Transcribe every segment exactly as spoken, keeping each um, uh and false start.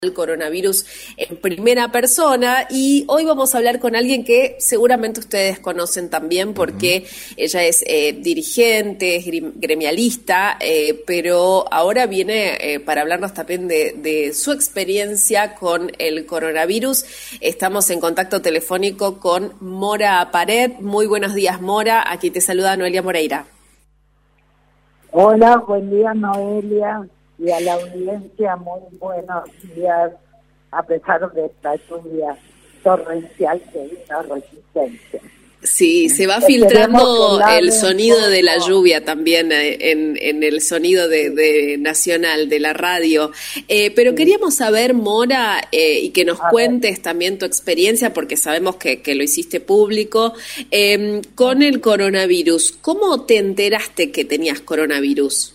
el coronavirus en primera persona, y hoy vamos a hablar con alguien que seguramente ustedes conocen también porque uh-huh. ella es eh, dirigente, es gremialista, eh, pero ahora viene eh, para hablarnos también de, de su experiencia con el coronavirus. Estamos en contacto telefónico con Mora Pared. Muy buenos días, Mora. Aquí te saluda Noelia Moreira. Hola, buen día, Noelia. Y a la audiencia, muy buenos días, a pesar de esta lluvia torrencial que vino Resistencia. Sí, se va filtrando el sonido de la lluvia también en, en el sonido de, de nacional, de la radio. Eh, pero queríamos saber, Mora, eh, y que nos cuentes también tu experiencia, porque sabemos que, que lo hiciste público, eh, con el coronavirus. ¿Cómo te enteraste que tenías coronavirus?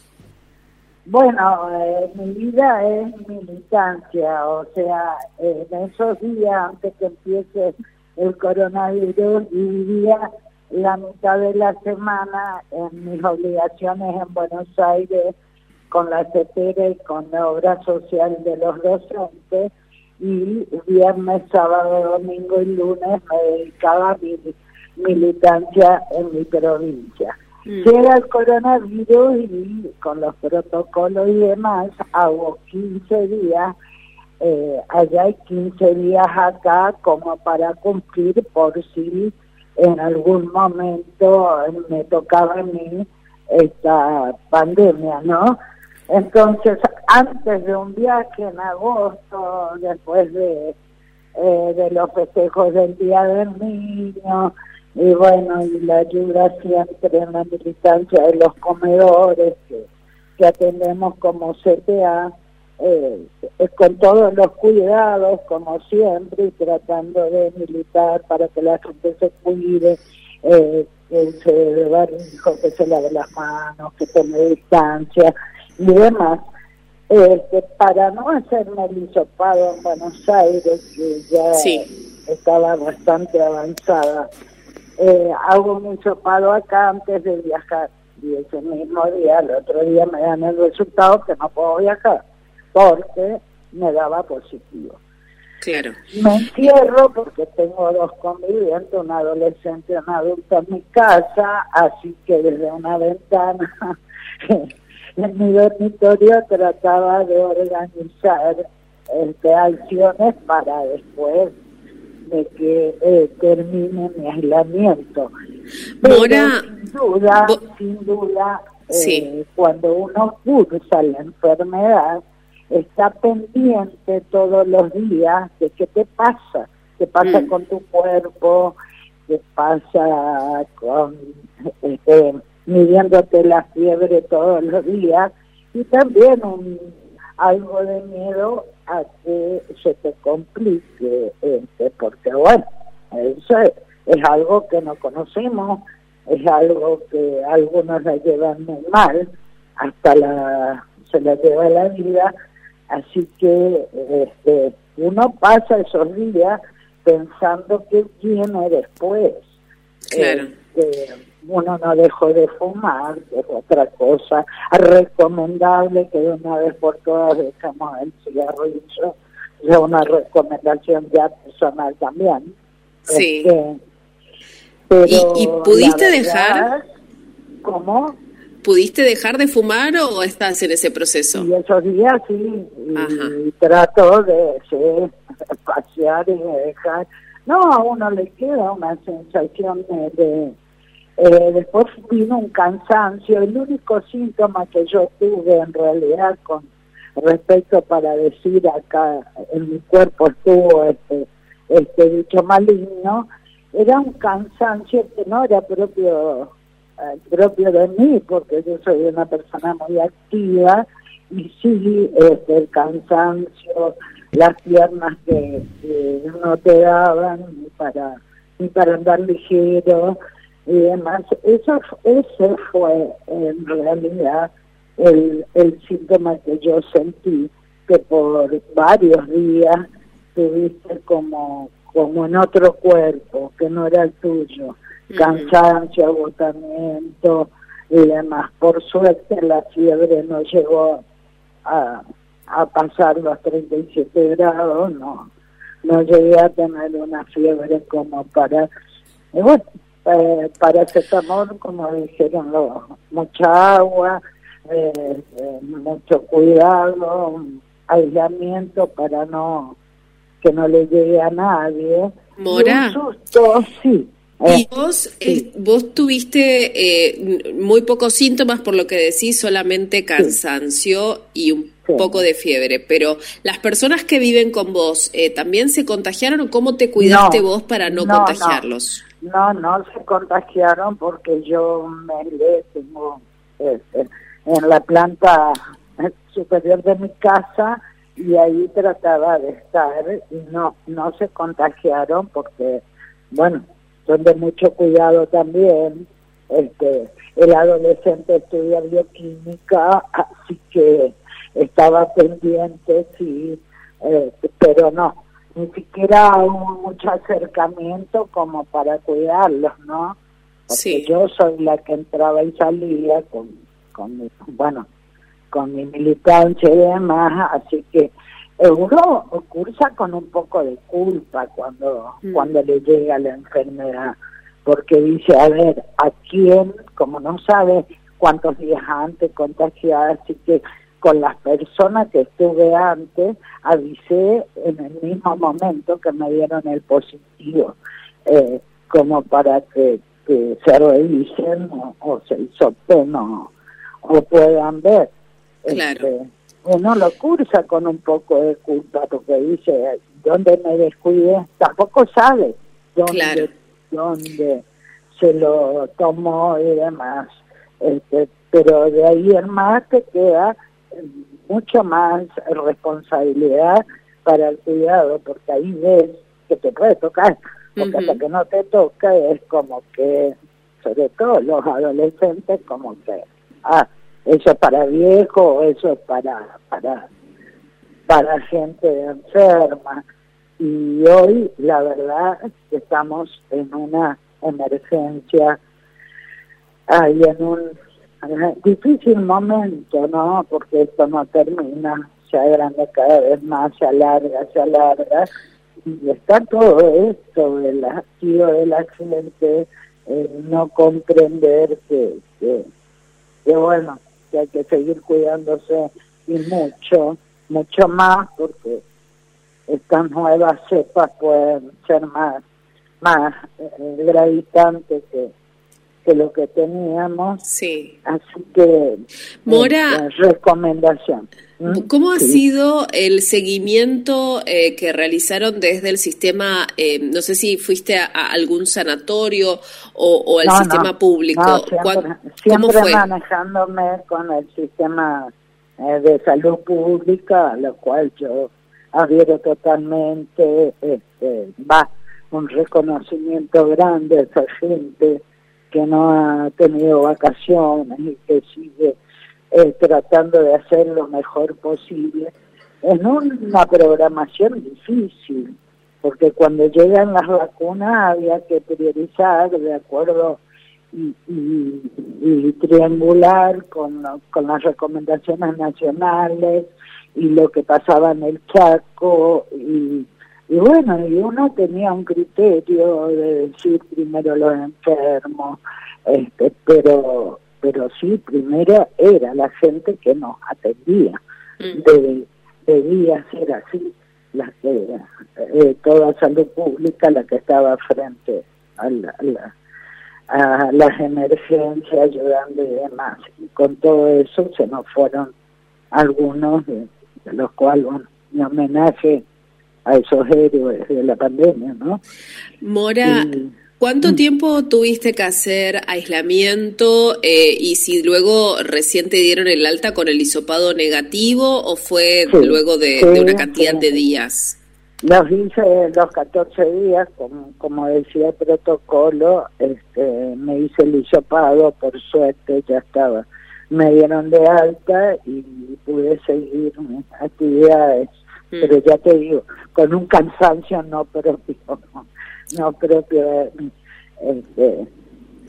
Bueno, eh, mi vida es militancia, o sea, eh, en esos días antes que empiece el coronavirus vivía la mitad de la semana en mis obligaciones en Buenos Aires con la CETERA y con la obra social de los docentes, y viernes, sábado, domingo y lunes me dedicaba a mi militancia en mi provincia. Llega el coronavirus y con los protocolos y demás hago quince días, eh, allá hay quince días acá como para cumplir por si en algún momento me tocaba a mí esta pandemia, ¿no? Entonces, antes de un viaje en agosto, después de, eh, de los festejos del Día del Niño, y bueno, y la ayuda siempre en la militancia de los comedores que, que atendemos como C T A, eh, con todos los cuidados, como siempre, y tratando de militar para que la gente se cuide, eh, que se dé barbijo, que se lave las manos, que tome distancia y demás. Eh, que para no hacerme el hisopado en Buenos Aires, que ya sí. estaba bastante avanzada, Eh, hago un hisopado acá antes de viajar, y ese mismo día, el otro día me dan el resultado que no puedo viajar porque me daba positivo. Claro. Me encierro porque tengo dos convivientes, un adolescente y un adulto en mi casa, así que desde una ventana en mi dormitorio trataba de organizar este, acciones para después de que eh, termine mi aislamiento. Pero Mora, sin duda, sin duda, eh, sí. cuando uno cursa la enfermedad, está pendiente todos los días de qué te pasa, qué pasa mm. con tu cuerpo, qué pasa con este, midiéndote la fiebre todos los días, y también un, algo de miedo a que se te complique, este, porque bueno, eso es, es algo que no conocemos, es algo que algunos la llevan muy mal, hasta la se la lleva la vida, así que este, uno pasa esos días pensando que viene después. Claro. Este, uno no dejó de fumar, que es otra cosa recomendable, que de una vez por todas dejamos el cigarrillo, es una recomendación ya personal también. Sí. Este, pero ¿Y, y pudiste verdad, dejar? ¿Cómo? ¿Pudiste dejar de fumar o estás en ese proceso? Y esos días sí, y, y trato de sí, pasear y de dejar. No, a uno le queda una sensación de... de Eh, después vino un cansancio. El único síntoma que yo tuve en realidad con respecto para decir acá en mi cuerpo estuvo este, este bicho maligno, era un cansancio que no era propio eh, propio de mí, porque yo soy una persona muy activa, y sí, este, el cansancio, las piernas que, que no te daban ni para, ni para andar ligero y demás. Eso, ese fue en realidad el, el síntoma que yo sentí, que por varios días tuviste como, como en otro cuerpo, que no era el tuyo, uh-huh. cansancio, agotamiento y demás. Por suerte la fiebre no llegó a, a pasar los treinta y siete grados, no, no llegué a tener una fiebre como para, y bueno, eh, paracetamol, como dijeron los, mucha agua, eh, eh, mucho cuidado, aislamiento para no que no le llegue a nadie. Mora, y un susto, sí. Y eh, vos, sí. eh, vos tuviste eh, muy pocos síntomas, por lo que decís, solamente cansancio y un Sí. poco de fiebre, pero las personas que viven con vos, eh, ¿también se contagiaron o cómo te cuidaste No, vos para no, no, contagiarlos? No, no se contagiaron porque yo me le tengo este, en la planta superior de mi casa y ahí trataba de estar y no, no se contagiaron porque, bueno, son de mucho cuidado también. Este, el adolescente estudia bioquímica, así que estaba pendiente, sí, eh, pero no, ni siquiera hubo mucho acercamiento como para cuidarlos, ¿no? Porque Sí. yo soy la que entraba y salía con, con mi, bueno, con mi militancia y demás, así que uno cursa con un poco de culpa cuando, mm. cuando le llega la enfermedad, porque dice, a ver, ¿a quién? Como no sabe cuántos días antes contagiada, así que con las personas que estuve antes, avisé en el mismo momento que me dieron el positivo, eh, como para que, que se revisen o, o se hisopten o, o puedan ver. Claro. Este, uno lo cursa con un poco de culpa porque dice, ¿dónde me descuidé? Tampoco sabe dónde, claro. dónde se lo tomó y demás. Este, pero de ahí en más te queda mucho más responsabilidad para el cuidado, porque ahí ves que te puede tocar, porque uh-huh. hasta que no te toca es como que, sobre todo los adolescentes, como que, ah, eso es para viejo, eso es para, para, para gente enferma. Y hoy, la verdad, estamos en una emergencia, hay en un difícil momento, ¿no? Porque esto no termina, se agranda cada vez más, se alarga, se alarga, y está todo esto del hastío del accidente, eh, no comprender que, que, que, bueno, que hay que seguir cuidándose y mucho, mucho más, porque estas nuevas cepas pueden ser más, más eh, gravitantes que que lo que teníamos, sí. Así que Mora, eh, recomendación. ¿Mm? ¿Cómo ha sí. sido el seguimiento eh, que realizaron desde el sistema? Eh, no sé si fuiste a, a algún sanatorio o, o al no, sistema no, público. No, siempre, ¿Cómo siempre fue? manejándome con el sistema eh, de salud pública, a lo cual yo adhiero totalmente. Este, va un reconocimiento grande a esa gente que no ha tenido vacaciones y que sigue eh, tratando de hacer lo mejor posible en una programación difícil, porque cuando llegan las vacunas había que priorizar de acuerdo y, y, y triangular con, con las recomendaciones nacionales y lo que pasaba en el Chaco y Y bueno, y uno tenía un criterio de decir primero los enfermos, este, pero pero sí, primero era la gente que nos atendía. Mm. Debe, debía ser así, la que, eh, toda salud pública la que estaba frente a, la, a, la, a las emergencias, ayudando y demás. Y con todo eso se nos fueron algunos, de, de los cuales, bueno, mi homenaje a esos héroes de la pandemia, ¿no? Mora, y, ¿cuánto mm. tiempo tuviste que hacer aislamiento eh, y si luego recién te dieron el alta con el hisopado negativo o fue sí, luego de, sí, de una cantidad sí. de días? Los hice los catorce días, como, como decía el protocolo, este, me hice el hisopado, por suerte ya estaba, me dieron de alta y pude seguir mis actividades. Pero ya te digo, con un cansancio no propio, no, no propio de mí. Este,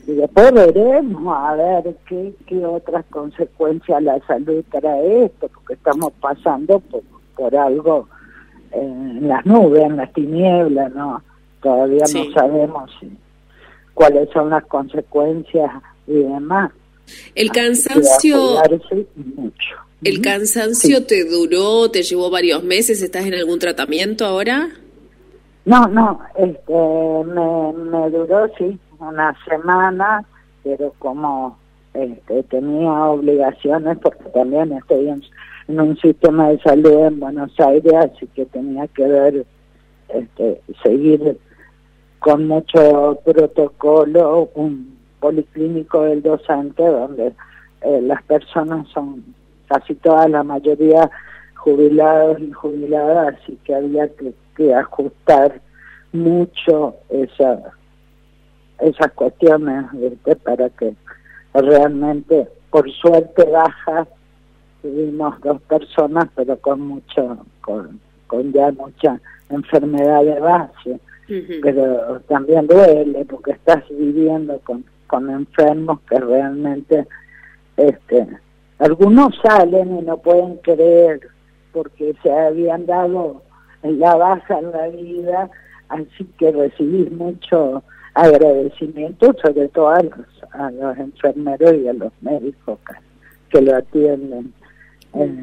y después veremos a ver qué, qué otras consecuencias a la salud trae esto, porque estamos pasando por, por algo eh, en las nubes, en las tinieblas, ¿no? Todavía sí. no sabemos si, cuáles son las consecuencias y demás. El cansancio, mucho. el cansancio sí. te duró, te llevó varios meses, ¿estás en algún tratamiento ahora? No, no, este, me, me duró, sí, una semana, pero como este, tenía obligaciones, porque también estoy en, en un sistema de salud en Buenos Aires, así que tenía que ver, este, seguir con mucho protocolo, un policlínico del docente, donde eh, las personas son casi toda la mayoría jubilados y jubiladas, así que había que, que ajustar mucho esa, esas cuestiones, ¿viste? Para que realmente, por suerte baja, tuvimos dos personas, pero con mucho, con, con ya mucha enfermedad de base, uh-huh. pero también duele porque estás viviendo con, con enfermos que realmente, este, algunos salen y no pueden creer porque se habían dado la baja en la vida, así que recibís mucho agradecimiento, sobre todo a los, a los enfermeros y a los médicos que, que lo atienden. Eh,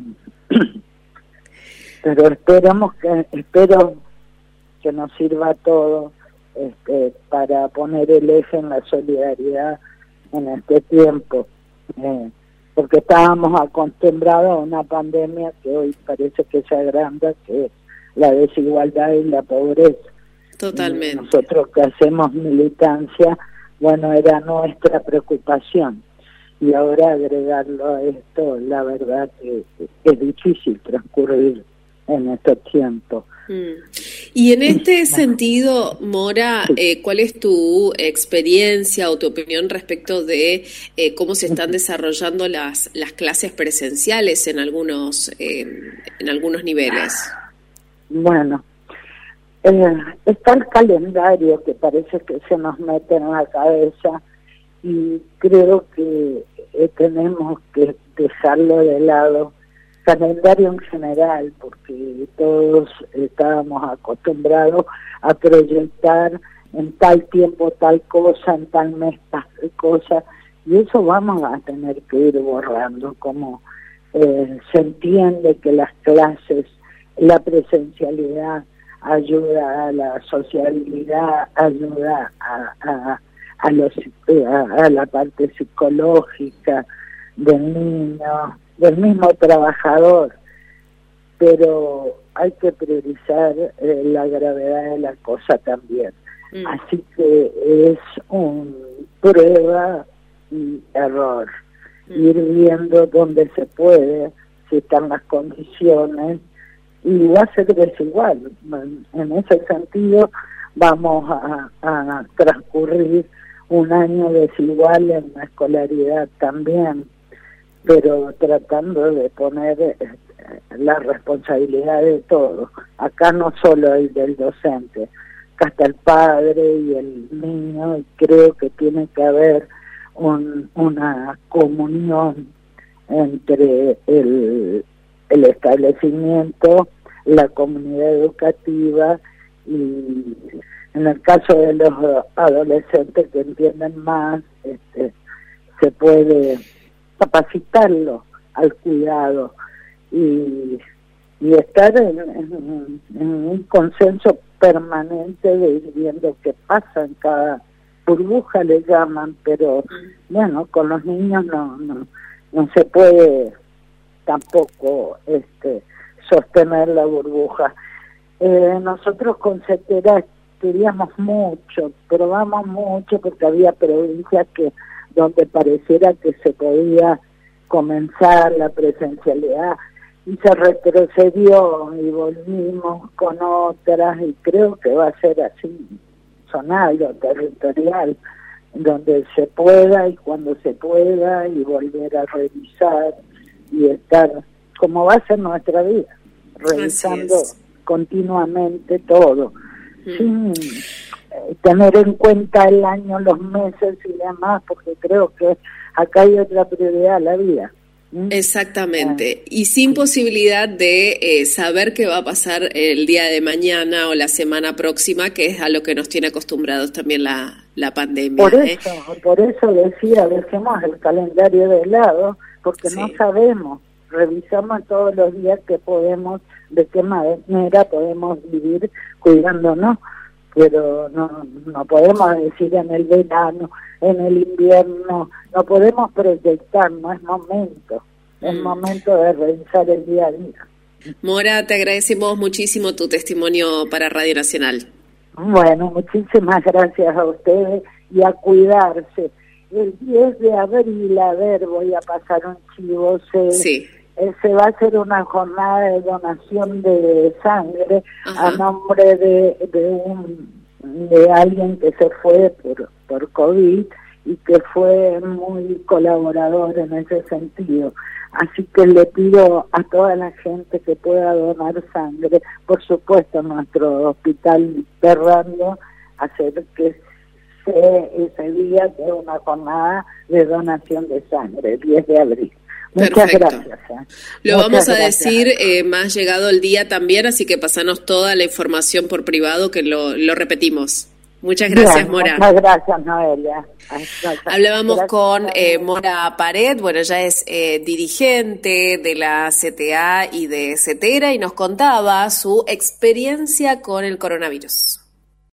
pero esperamos que, espero que nos sirva todo este, para poner el eje en la solidaridad en este tiempo. Eh, porque estábamos acostumbrados a una pandemia que hoy parece que se agranda, que es la desigualdad y la pobreza. Totalmente. Y nosotros que hacemos militancia, bueno, era nuestra preocupación. Y ahora agregarlo a esto, la verdad que es difícil transcurrir en estos tiempos. Mm. Y en este sentido, Mora, eh, ¿cuál es tu experiencia o tu opinión respecto de eh, cómo se están desarrollando las las clases presenciales en algunos eh, en algunos niveles? Bueno, eh, está el calendario que parece que se nos mete en la cabeza y creo que eh, tenemos que dejarlo de lado. Calendario en general, porque todos estábamos acostumbrados a proyectar en tal tiempo tal cosa, en tal mes tal cosa, y eso vamos a tener que ir borrando, como eh, se entiende que las clases, la presencialidad ayuda a la sociabilidad, ayuda a, a, a, los, a, a la parte psicológica del niño, del mismo trabajador, pero hay que priorizar eh, la gravedad de la cosa también. Mm. Así que es un prueba y error. Mm. Ir viendo dónde se puede, si están las condiciones, y va a ser desigual. En ese sentido vamos a, a transcurrir un año desigual en la escolaridad también, pero tratando de poner eh, la responsabilidad de todos. Acá no solo el del docente, acá está el padre y el niño, y creo que tiene que haber un, una comunión entre el, el establecimiento, la comunidad educativa, y en el caso de los adolescentes que entienden más, este, se puede capacitarlo al cuidado y, y estar en, en, en un consenso permanente de ir viendo qué pasa en cada burbuja, le llaman, pero bueno, con los niños no no, no se puede tampoco este sostener la burbuja. Eh, nosotros con CETERA queríamos mucho, probamos mucho porque había provincias que donde pareciera que se podía comenzar la presencialidad y se retrocedió y volvimos con otras, y creo que va a ser así, zonal, territorial, donde se pueda y cuando se pueda, y volver a revisar y estar como va a ser nuestra vida, revisando continuamente todo, mm. sin tener en cuenta el año, los meses y demás, porque creo que acá hay otra prioridad, la vida. Exactamente, y sin posibilidad de eh, saber qué va a pasar el día de mañana o la semana próxima, que es a lo que nos tiene acostumbrados también la, la pandemia. Por eso, ¿eh? por eso decía, dejemos el calendario de lado, porque sí. no sabemos, revisamos todos los días que podemos, de qué manera podemos vivir cuidándonos, pero no, no podemos decir en el verano, en el invierno, no podemos proyectar, no es momento, es mm. momento de revisar el día a día. Mora, te agradecemos muchísimo tu testimonio para Radio Nacional. Bueno, muchísimas gracias a ustedes y a cuidarse. El diez de abril, a ver, voy a pasar un chivo, se, sí. eh, se va a hacer una jornada de donación de sangre Ajá. a nombre de, de un de alguien que se fue por, por COVID y que fue muy colaborador en ese sentido. Así que le pido a toda la gente que pueda donar sangre, por supuesto nuestro hospital Ferrando, hacer que se, ese día sea una jornada de donación de sangre, el diez de abril. Muchas Perfecto. gracias. ¿eh? Lo Muchas vamos a gracias. decir eh, más llegado el día también, así que pasanos toda la información por privado, que lo, lo repetimos. Muchas gracias, Bien, Mora. Muchas gracias, Noelia. Gracias. Hablábamos Gracias, con eh, Mora Pared, bueno, ella es eh, dirigente de la C T A y de CETERA y nos contaba su experiencia con el coronavirus.